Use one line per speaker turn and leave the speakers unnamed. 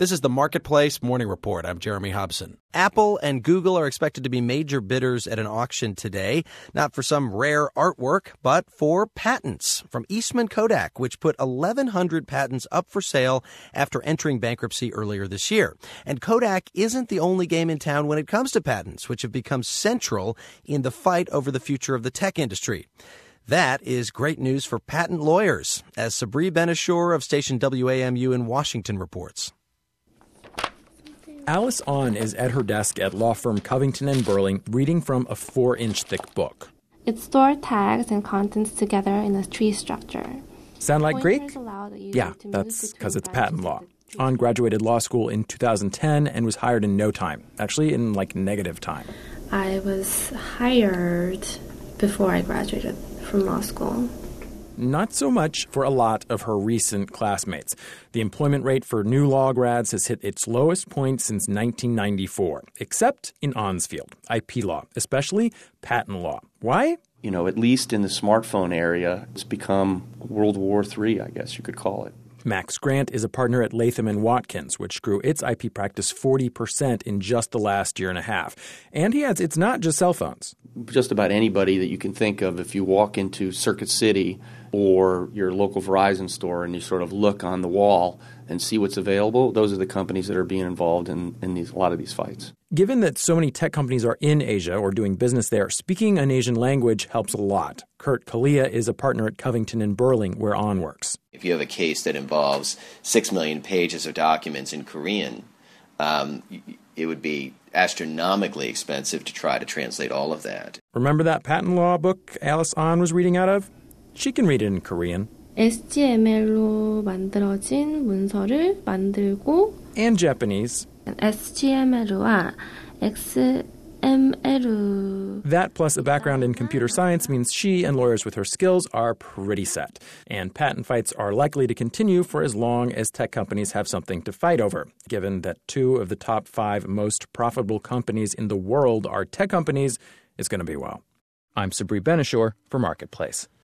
This is the Marketplace Morning Report. I'm Jeremy Hobson. Apple and Google are expected to be major bidders at an auction today, not for some rare artwork, but for patents from Eastman Kodak, which put 1,100 patents up for sale after entering bankruptcy earlier this year. And Kodak isn't the only game in town when it comes to patents, which have become central in the fight over the future of the tech industry. That is great news for patent lawyers, as Sabri Ben-Achour of station WAMU in Washington reports.
Alice Ahn is at her desk at law firm Covington & Burling reading from a 4-inch thick book.
It stores tags and contents together in a tree structure.
Sound like Greek? Yeah, that's because it's patent law. Ahn graduated law school in 2010 and was hired in no time, actually in negative time.
I was hired before I graduated from law school.
Not so much for a lot of her recent classmates. The employment rate for new law grads has hit its lowest point since 1994, except in Ahn's field, IP law, especially patent law. Why?
At least in the smartphone area, it's become World War III, I guess you could call it.
Max Grant is a partner at Latham & Watkins, which grew its IP practice 40% in just the last year and a half. And he adds it's not just cell phones.
Just about anybody that you can think of, if you walk into Circuit City or your local Verizon store and you sort of look on the wall and see what's available, those are the companies that are being involved in a lot of these fights.
Given that so many tech companies are in Asia or doing business there, speaking an Asian language helps a lot. Kurt Kalia is a partner at Covington & Burling, where Ahn works.
If you have a case that involves 6 million pages of documents in Korean, it would be astronomically expensive to try to translate all of that.
Remember that patent law book Alice Ahn was reading out of? She can read it in Korean.
HTML로 만들어진 문서를 만들고
And Japanese.
HTML과 XML.
That plus a background in computer science means she and lawyers with her skills are pretty set. And patent fights are likely to continue for as long as tech companies have something to fight over, given that 2 of the top 5 most profitable companies in the world are tech companies. It's going to be well. I'm Sabri Ben-Achour for Marketplace.